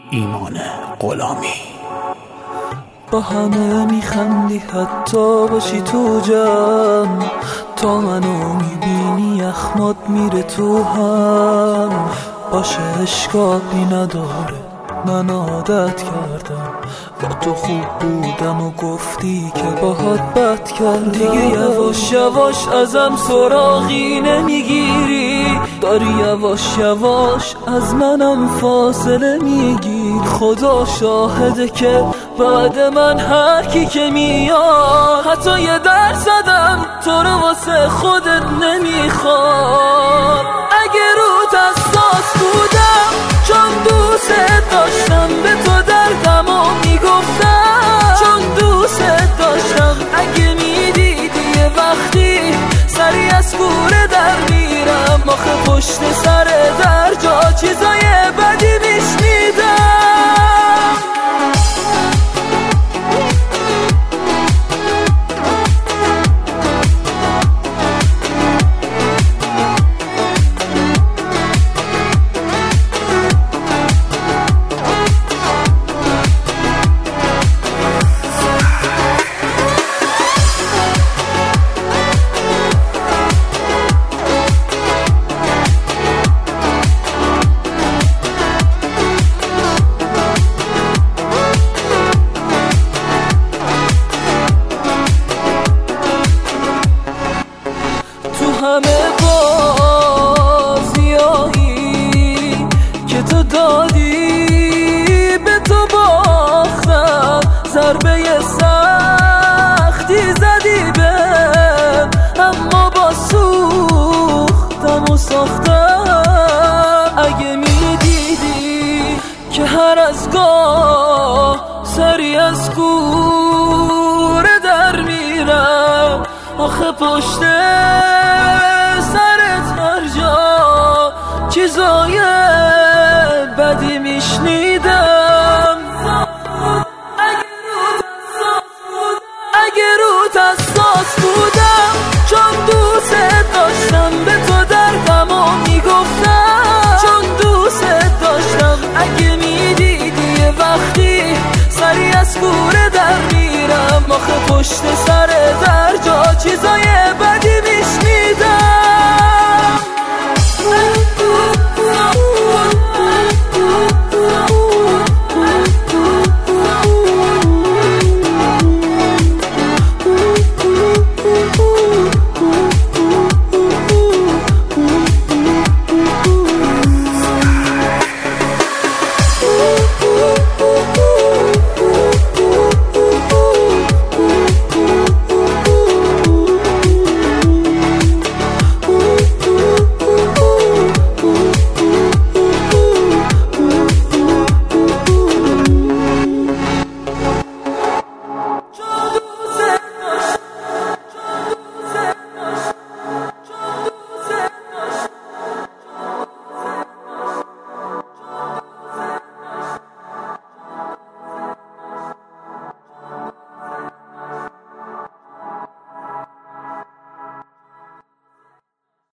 ایمان غلامی. با همه میخندی حتی باشی تو جمع، تا منو میبینی اخمات میره تو هم. باشه اشکالی نداره، من عادت کردم با تو خوب بودم و گفتی که باهات بد کردم. دیگه یواش یواش ازم سراغی نمیگیری، داری یواش یواش از منم فاصله میگیر. خدا شاهده که بعد من هر کی که میاد حتی یه درصدم تو رو واسه خودت نمیخواد. اگه روت حساس بودم چون دوست داشتم به تو دردمو میگفتم، چون دوست داشتم. اگه میدیدی یه وقتی سری از کوره در میرم، آخه پشت سر در جا چیزای بدی میشنیدم. همه بازیایی که تو دادی به تو باختم، ضربه سختی زدی بهم، اما با سوختم و ساختم. اگه میدیدی که هر از گاه سری از کوره در میرم، آخه پشت سرت هر جا چیزای بدی میشنیدم. اگه روت حساس بودم چون دوست داشتم به تو دردمو میگفتم، چون دوست داشتم. اگه میدیدی یه وقتی سری از کوره در میرم، آخه پشت سر در جا چیزای